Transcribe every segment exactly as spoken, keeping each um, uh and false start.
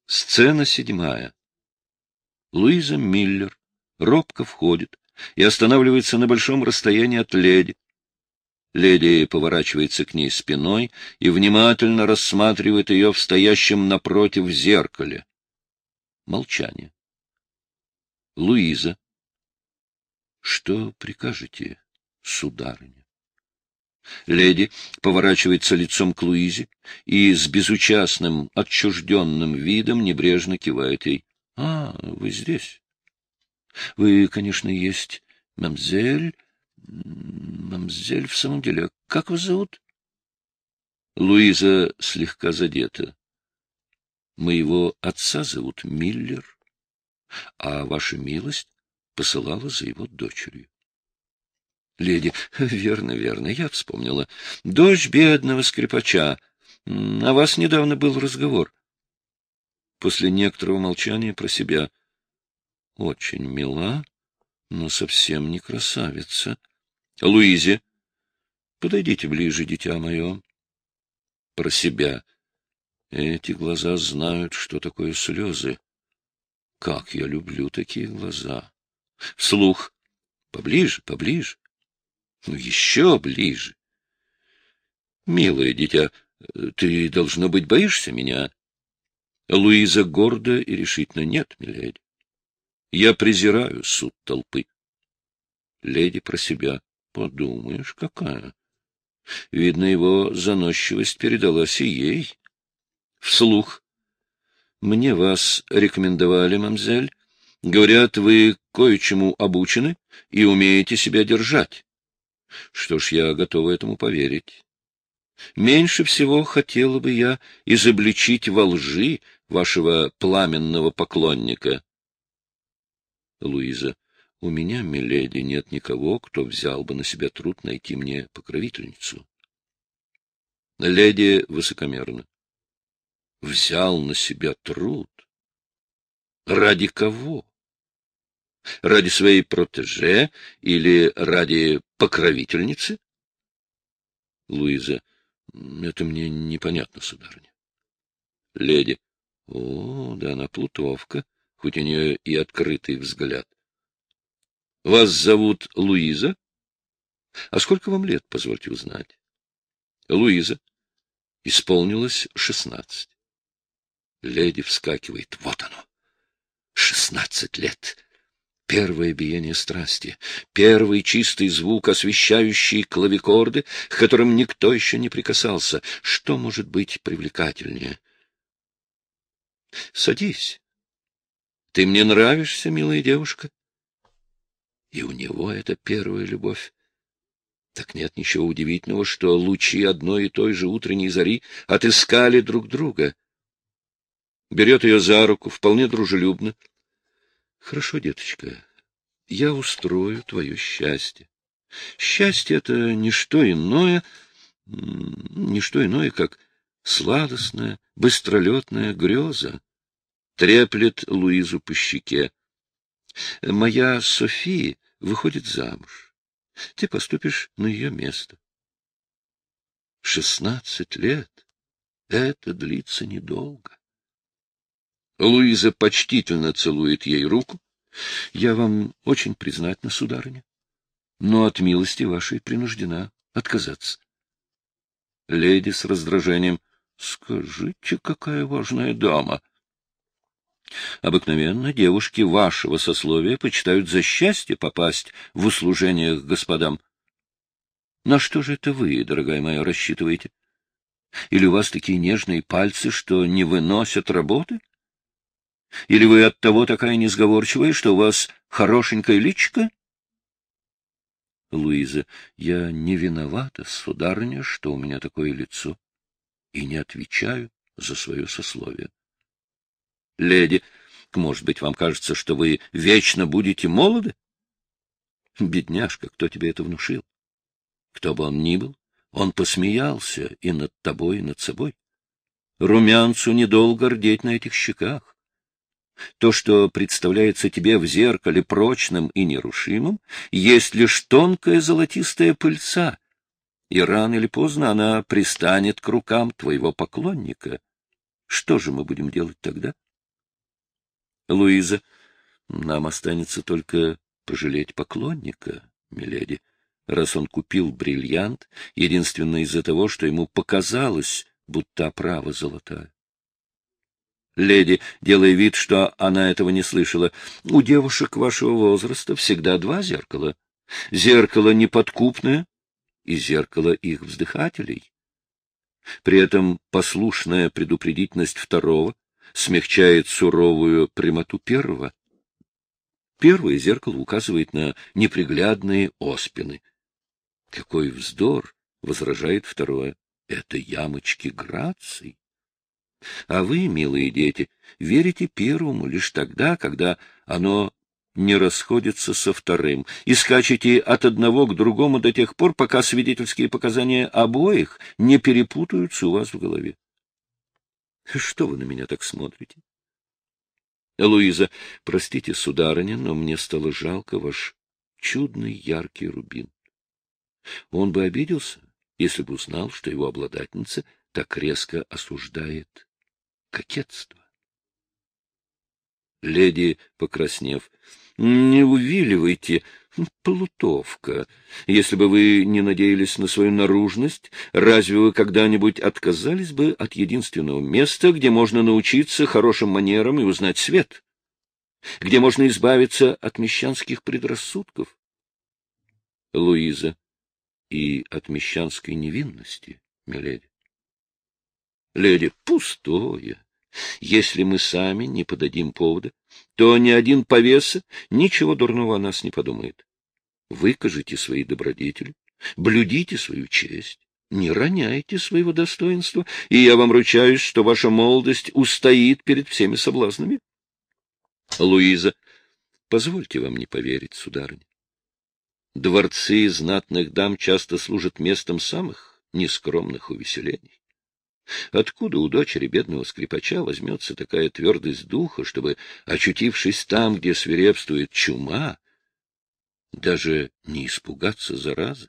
Сцена седьмая. Луиза Миллер робко входит и останавливается на большом расстоянии от леди. Леди поворачивается к ней спиной и внимательно рассматривает ее в стоящем напротив зеркале. Молчание. Луиза. Что прикажете, сударыня? Леди поворачивается лицом к Луизе и с безучастным, отчужденным видом небрежно кивает ей. — А, вы здесь? Вы, конечно, есть мамзель... Мамзель, в самом деле, как вас зовут? Луиза слегка задета. Моего отца зовут Миллер, а ваша милость посылала за его дочерью. Леди, верно, верно, я вспомнила. Дочь бедного скрипача. О вас недавно был разговор. После некоторого молчания про себя. Очень мила, но совсем не красавица. Луизе, подойдите ближе, дитя мое. Про себя. Эти глаза знают, что такое слезы. Как я люблю такие глаза. Вслух. Поближе, поближе. Ну, еще ближе. Милое дитя, ты, должно быть, боишься меня? Луиза гордо и решительно. Нет, миледи. Я презираю суд толпы. Леди про себя. Подумаешь, какая. Видно, его заносчивость передалась и ей. Вслух. Мне вас рекомендовали, мамзель. Говорят, вы кое-чему обучены и умеете себя держать. Что ж, я готова этому поверить. Меньше всего хотела бы я изобличить во лжи вашего пламенного поклонника. Луиза. У меня, миледи, нет никого, кто взял бы на себя труд найти мне покровительницу. Леди высокомерно. Взял на себя труд? Ради кого? Ради своей протеже или ради покровительницы? Луиза. Это мне непонятно, сударыня. Леди. О, да она плутовка, хоть у нее и открытый взгляд. Вас зовут Луиза? А сколько вам лет, позвольте узнать? Луиза. Исполнилось шестнадцать. Леди вскакивает. Вот оно. Шестнадцать лет. Первое биение страсти, первый чистый звук, освещающий клавикорды, к которым никто еще не прикасался. Что может быть привлекательнее? Садись. Ты мне нравишься, милая девушка. И у него это первая любовь. Так нет ничего удивительного, что лучи одной и той же утренней зари отыскали друг друга. Берет ее за руку, вполне дружелюбно. Хорошо, деточка, я устрою твое счастье. Счастье — это не что иное, не что иное, как сладостная, быстролетная греза. Треплет Луизу по щеке. Моя София выходит замуж. Ты поступишь на ее место. Шестнадцать лет. Это длится недолго. Луиза почтительно целует ей руку. Я вам очень признательна, сударыня, но от милости вашей принуждена отказаться. Леди с раздражением. Скажите, какая важная дама. Обыкновенно девушки вашего сословия почитают за счастье попасть в услужение к господам. На что же это вы, дорогая моя, рассчитываете? Или у вас такие нежные пальцы, что не выносят работы? Или вы оттого такая несговорчивая, что у вас хорошенькое личико? Луиза. Я не виновата, сударыня, что у меня такое лицо, и не отвечаю за свое сословие. Леди. Может быть, вам кажется, что вы вечно будете молоды? Бедняжка, кто тебе это внушил? Кто бы он ни был, он посмеялся и над тобой, и над собой. Румянцу недолго рдеть на этих щеках. То, что представляется тебе в зеркале прочным и нерушимым, есть лишь тонкая золотистая пыльца, и рано или поздно она пристанет к рукам твоего поклонника. Что же мы будем делать тогда? Луиза, нам останется только пожалеть поклонника, миледи, раз он купил бриллиант, единственно из-за того, что ему показалось, будто оправа золотая. Леди, делая вид, что она этого не слышала, у девушек вашего возраста всегда два зеркала. Зеркало неподкупное и зеркало их вздыхателей. При этом послушная предупредительность второго смягчает суровую прямоту первого. Первое зеркало указывает на неприглядные оспины. Какой вздор, возражает второе, это ямочки граций. А вы, милые дети, верите первому лишь тогда, когда оно не расходится со вторым, и скачете от одного к другому до тех пор, пока свидетельские показания обоих не перепутаются у вас в голове. Что вы на меня так смотрите? Луиза, простите, сударыня, но мне стало жалко ваш чудный яркий рубин. Он бы обиделся, если бы узнал, что его обладательница так резко осуждает кокетство. Леди, покраснев, не увиливайте, плутовка. Если бы вы не надеялись на свою наружность, разве вы когда-нибудь отказались бы от единственного места, где можно научиться хорошим манерам и узнать свет? Где можно избавиться от мещанских предрассудков? Луиза, и от мещанской невинности, миледи. Леди, пустое. Если мы сами не подадим повода, то ни один повеса ничего дурного о нас не подумает. Выкажите свои добродетели, блюдите свою честь, не роняйте своего достоинства, и я вам ручаюсь, что ваша молодость устоит перед всеми соблазнами. Луиза, позвольте вам не поверить, сударыня. Дворцы знатных дам часто служат местом самых нескромных увеселений. Откуда у дочери бедного скрипача возьмется такая твердость духа, чтобы, очутившись там, где свирепствует чума, даже не испугаться заразы?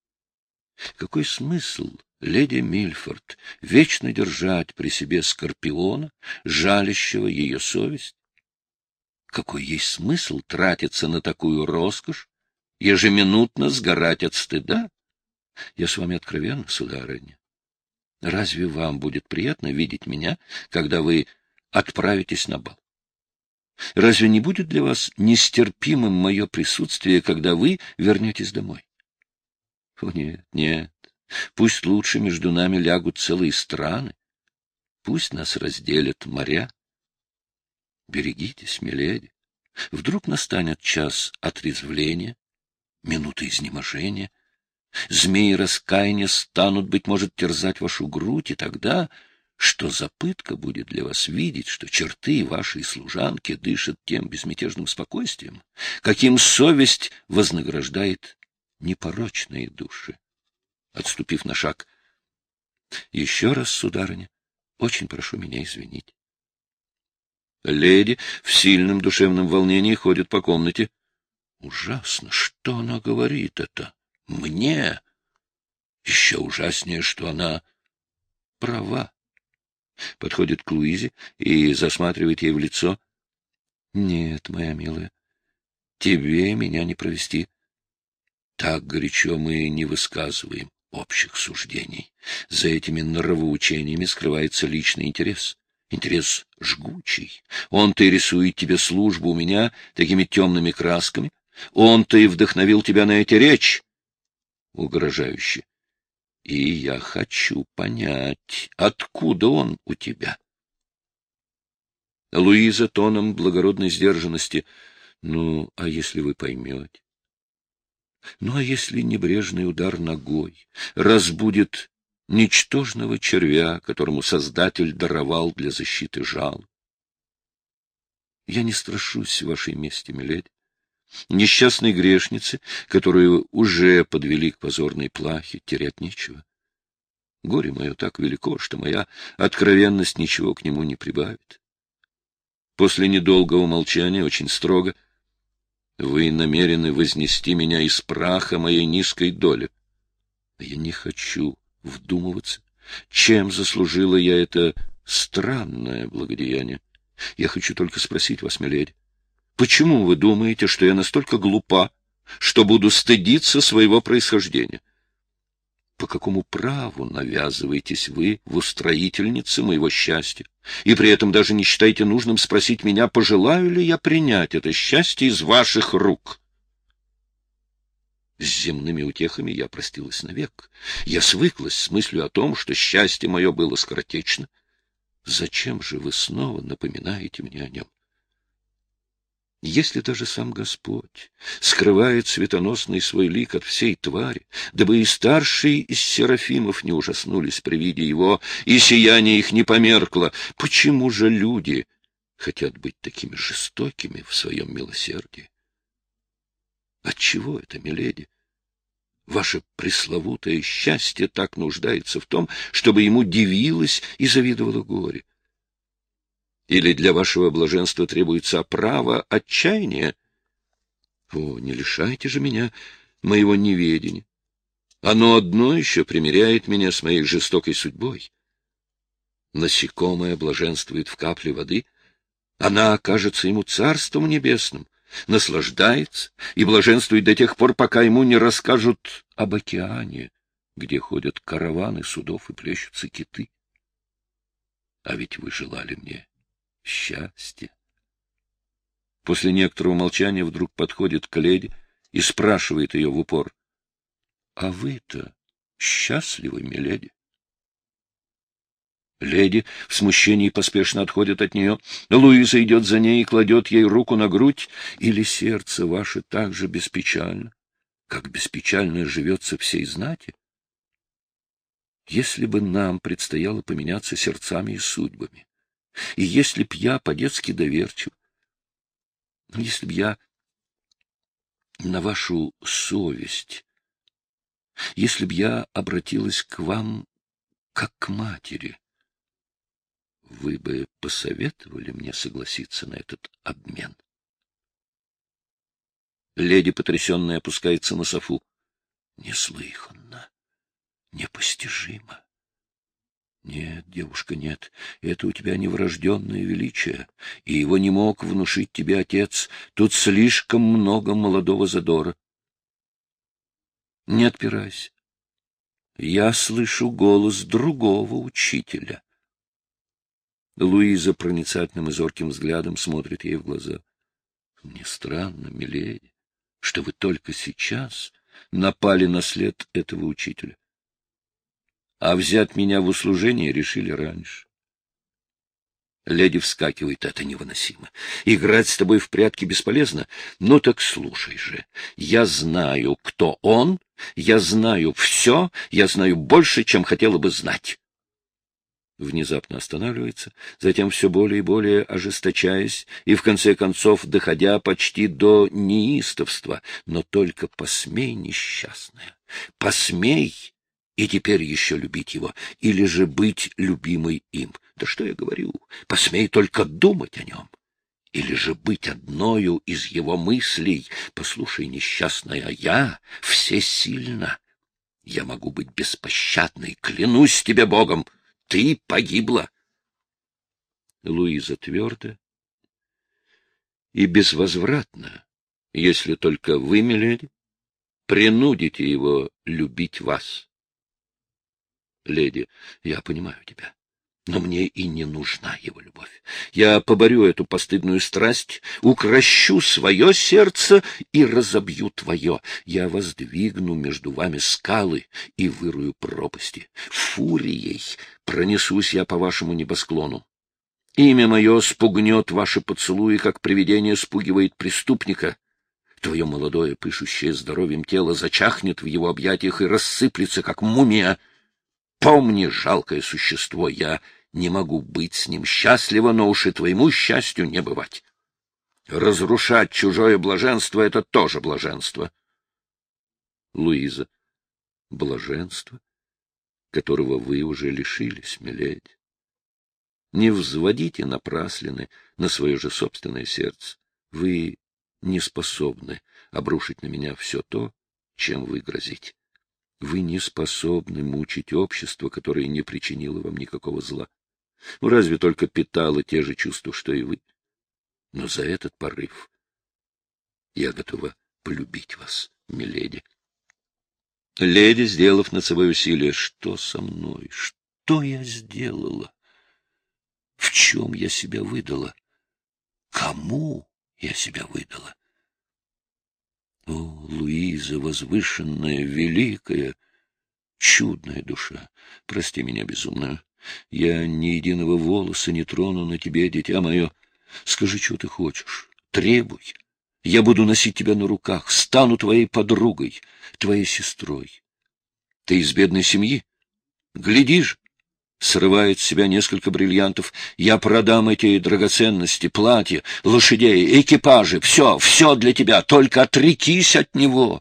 Какой смысл, леди Мильфорд, вечно держать при себе скорпиона, жалящего ее совесть? Какой есть смысл тратиться на такую роскошь, ежеминутно сгорать от стыда? Я с вами откровенна, сударыня. Разве вам будет приятно видеть меня, когда вы отправитесь на бал? Разве не будет для вас нестерпимым мое присутствие, когда вы вернетесь домой? О, нет, нет, пусть лучше между нами лягут целые страны, пусть нас разделят моря. Берегитесь, миледи, вдруг настанет час отрезвления, минута изнеможения. Змеи раскаяния станут, быть может, терзать вашу грудь, и тогда что за пытка будет для вас видеть, что черты вашей служанки дышат тем безмятежным спокойствием, каким совесть вознаграждает непорочные души? Отступив на шаг, еще раз, сударыня, очень прошу меня извинить. Леди в сильном душевном волнении ходит по комнате. Ужасно, что она говорит это? Мне? Еще ужаснее, что она права. Подходит к Луизе и засматривает ей в лицо. Нет, моя милая, тебе меня не провести. Так горячо мы не высказываем общих суждений. За этими нравоучениями скрывается личный интерес. Интерес жгучий. Он-то и рисует тебе службу у меня такими темными красками. Он-то и вдохновил тебя на эти речи. Угрожающе. И я хочу понять, откуда он у тебя. Луиза тоном благородной сдержанности. Ну, а если вы поймете? Ну, а если небрежный удар ногой разбудит ничтожного червя, которому Создатель даровал для защиты жал? Я не страшусь вашей мести, миледи. Несчастной грешнице, которую уже подвели к позорной плахе, терять нечего. Горе мое так велико, что моя откровенность ничего к нему не прибавит. После недолгого молчания, очень строго, вы намерены вознести меня из праха моей низкой доли. Я не хочу вдумываться, чем заслужила я это странное благодеяние. Я хочу только спросить вас, миледи, почему вы думаете, что я настолько глупа, что буду стыдиться своего происхождения? По какому праву навязываетесь вы в устроительнице моего счастья, и при этом даже не считаете нужным спросить меня, пожелаю ли я принять это счастье из ваших рук? С земными утехами я простилась навек. Я свыклась с мыслью о том, что счастье мое было скоротечно. Зачем же вы снова напоминаете мне о нем? Если даже сам Господь скрывает светоносный свой лик от всей твари, дабы и старшие из серафимов не ужаснулись при виде его, и сияние их не померкло, почему же люди хотят быть такими жестокими в своем милосердии? Отчего это, миледи? Ваше пресловутое счастье так нуждается в том, чтобы ему дивилось и завидовало горе. Или для вашего блаженства требуется оправа отчаяния? О, не лишайте же меня моего неведения. Оно одно еще примиряет меня с моей жестокой судьбой. Насекомое блаженствует в капле воды, она окажется ему царством небесным, наслаждается и блаженствует до тех пор, пока ему не расскажут об океане, где ходят караваны судов и плещутся киты. А ведь вы желали мне счастье. После некоторого молчания вдруг подходит к леди и спрашивает ее в упор: — А вы-то счастливы, миледи? Леди в смущении поспешно отходит от нее. Луиза идет за ней и кладет ей руку на грудь. Или сердце ваше так же беспечально, как беспечально живется всей знати? Если бы нам предстояло поменяться сердцами и судьбами, и если б я по-детски доверчив, если б я на вашу совесть, если б я обратилась к вам как к матери, вы бы посоветовали мне согласиться на этот обмен? Леди, потрясенная, опускается на софу. Неслыханно, непостижимо. Нет, девушка, нет, это у тебя неврожденное величие, и его не мог внушить тебе отец. Тут слишком много молодого задора. Не отпирайся. Я слышу голос другого учителя. Луиза проницательным и зорким взглядом смотрит ей в глаза. Мне странно, миледи, что вы только сейчас напали на след этого учителя. А взять меня в услужение решили раньше. Леди вскакивает. Это невыносимо. Играть с тобой в прятки бесполезно. Ну так слушай же. Я знаю, кто он. Я знаю все. Я знаю больше, чем хотела бы знать. Внезапно останавливается, затем все более и более ожесточаясь, и в конце концов доходя почти до неистовства. Но только посмей, несчастная, посмей, и теперь еще любить его, или же быть любимой им. Да что я говорю, посмей только думать о нем, или же быть одною из его мыслей. Послушай, несчастная, я всесильна, я могу быть беспощадной, клянусь тебе Богом. Ты погибла. Луиза твердо и безвозвратно, если только вы, миледи, принудите его любить вас. Леди, я понимаю тебя, но мне и не нужна его любовь. Я поборю эту постыдную страсть, укрощу свое сердце и разобью твое. Я воздвигну между вами скалы и вырую пропасти. Фурией пронесусь я по вашему небосклону. Имя мое спугнет ваши поцелуи, как привидение спугивает преступника. Твое молодое, пышущее здоровьем тело зачахнет в его объятиях и рассыплется, как мумия. Помни, жалкое существо, я не могу быть с ним счастлива, но уж и твоему счастью не бывать. Разрушать чужое блаженство — это тоже блаженство. Луиза. Блаженство, которого вы уже лишились, миледи. Не взводите напраслины на свое же собственное сердце. Вы не способны обрушить на меня все то, чем вы грозите. Вы не способны мучить общество, которое не причинило вам никакого зла. Ну, разве только питала те же чувства, что и вы. Но за этот порыв я готова полюбить вас, миледи. Леди, сделав над собой усилие, что со мной, что я сделала? В чем я себя выдала? Кому я себя выдала? О, Луиза, возвышенная, великая, чудная душа, прости меня безумную. Я ни единого волоса не трону на тебе, дитя мое. Скажи, что ты хочешь, требуй. Я буду носить тебя на руках, стану твоей подругой, твоей сестрой. Ты из бедной семьи? Глядишь, срывает с себя несколько бриллиантов. Я продам эти драгоценности, платья, лошадей, экипажи, все, все для тебя, только отрекись от него.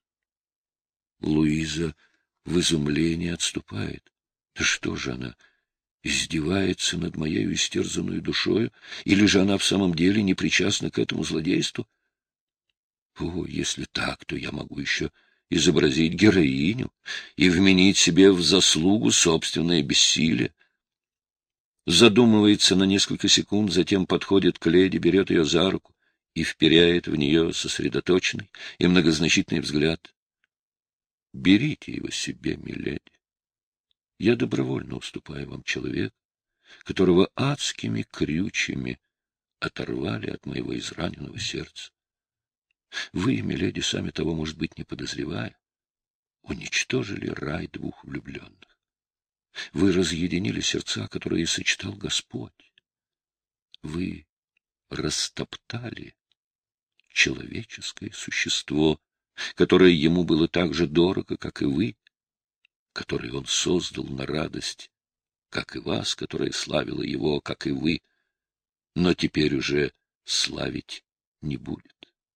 Луиза в изумлении отступает. Да что же она, издевается над моею истерзанную душою, или же она в самом деле не причастна к этому злодейству? О, если так, то я могу еще изобразить героиню и вменить себе в заслугу собственное бессилие. Задумывается на несколько секунд, затем подходит к леди, берет ее за руку и вперяет в нее сосредоточенный и многозначительный взгляд. Берите его себе, миледи. Я добровольно уступаю вам человека, которого адскими крючьями оторвали от моего израненного сердца. Вы, миледи, сами того, может быть, не подозревая, уничтожили рай двух влюбленных. Вы разъединили сердца, которые сочетал Господь. Вы растоптали человеческое существо, которое ему было так же дорого, как и вы, которое он создал на радость, как и вас, которая славила его, как и вы, но теперь уже славить не будет.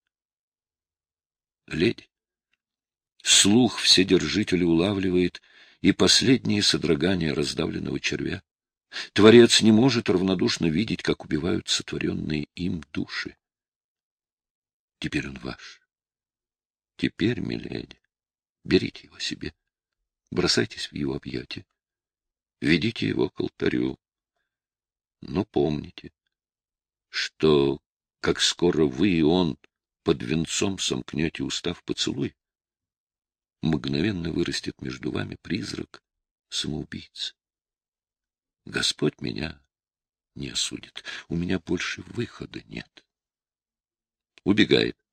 Леди, слух вседержителя улавливает и последние содрогания раздавленного червя. Творец не может равнодушно видеть, как убивают сотворенные им души. Теперь он ваш. Теперь, миледи, берите его себе, бросайтесь в его объятия, ведите его к алтарю. Но помните, что, как скоро вы и он под венцом сомкнете уста в поцелуй, мгновенно вырастет между вами призрак самоубийцы. Господь меня не осудит, у меня больше выхода нет. Убегает.